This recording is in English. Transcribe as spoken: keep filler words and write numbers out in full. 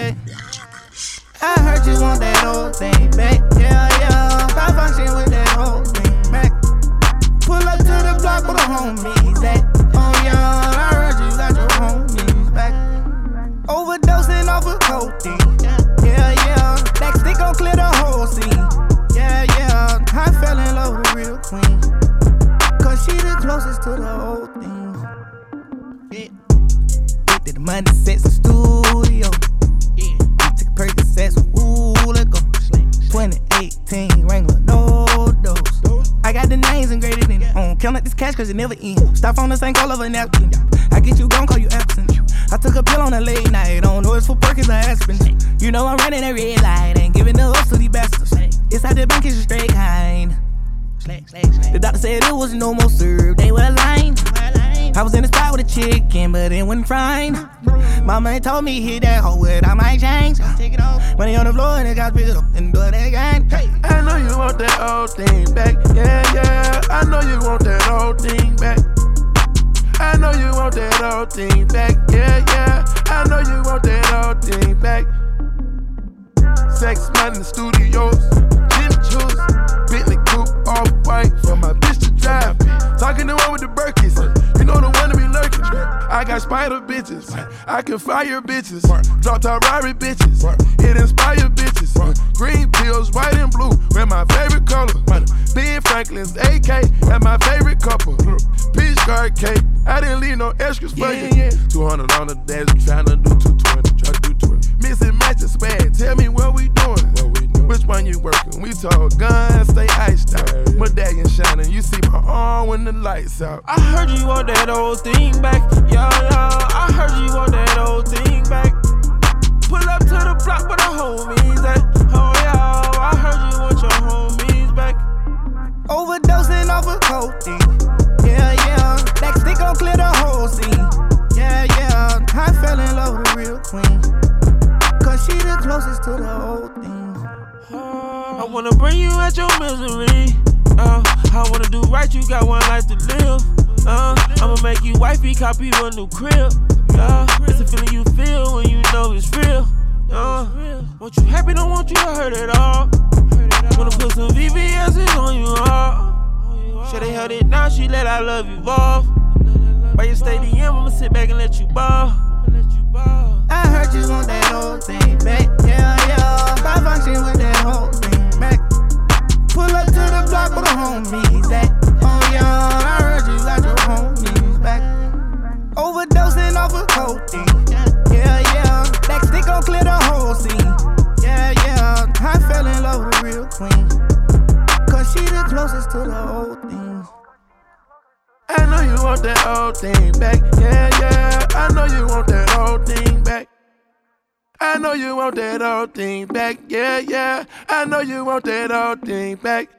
back. I heard you want that old thing back. Yeah, yeah. I function with that old thing back. Pull up to the block with the homies at. Oh, yeah. I heard you got your homies back. Overdosing off of codeine. Yeah, yeah. That stick gon' clear the whole scene. Yeah, yeah. I fell in love with a real queen. Cause she the closest to the old things. Yeah. Did the money sets in studio. Yeah. We took Percocets, ooh, let go. twenty eighteen Wrangler, no dose. I got the names engraved in it. I don't count up this cash cause it never ends. Stop on the same color of a napkin. I get you gon' call you absent. I took a pill on a late night. Don't know it's for Perkins or Aspen. You know I'm running a red light. Ain't giving the ups to these bastards. Inside the bank is a straight kind. The doctor said it was no more served. They were lying. I was in the spot with a chicken, but it wasn't frying. Mama ain't told me hit that hoe without my change. Money on the floor and it got picked up and do it again. Hey. I know you want that old thing back. Yeah, yeah. I know you want that old thing back. I know you want that old thing back. Yeah, yeah. I know you want that old thing back. Sex, money in the studios. Gym juice. Bentley coupe, all white. For my bitch to drive. Talking the one with the Birkins. You know the one to be lurking. I got spider bitches. I can fire bitches. Drop top Rari bitches. It inspire bitches. Green pills, white and blue. We're my favorite color. Ben Franklin's A K. And my favorite couple. Peach card cake. I didn't leave no extras for you. Yeah, yeah. two hundred on the dash. Tryna do two twenty. Try to do twenty. Missing matches, swag. Tell me what we doing. What we doing? Which one you working? We told guns, stay iced out. Yeah, yeah. Medallion shining. You see my arm when the lights out. I heard you want that old thing back. Yeah, yeah. I heard you want that old thing back. Pull up to the block where the homies at. Oh, yeah. I heard you want your homies back. Overdosing off of codeine. Yeah, yeah. That stick gon' clear the whole scene. Yeah, yeah. I fell in love with a real queen. Cause she the closest to the old things. I wanna bring you out your misery. Uh, I wanna do right, you got one life to live. Uh, I'ma make you wifey, copy you a new crib. Uh, it's a feeling you feel when you know it's real. Uh, want you happy, don't want you to hurt at all. Wanna put some V V S's on you all. Should they held it now, she let I love evolve. By your stadium, I'ma sit back and let you ball. I heard you want that old thing back. Yeah, yeah. I function with that whole thing back. Pull up to the block with the homies at. Oh, yeah. I heard you got your homies back. Overdosing off of codeine. Yeah, yeah. That stick gon' clear the whole scene. Yeah, yeah. I fell in love with a real queen. Cause she the closest to the old things. I know you want that old thing back. Yeah, yeah. I know you want that old thing back. I know you want that old thing back. Yeah, yeah. I know you want that old thing back.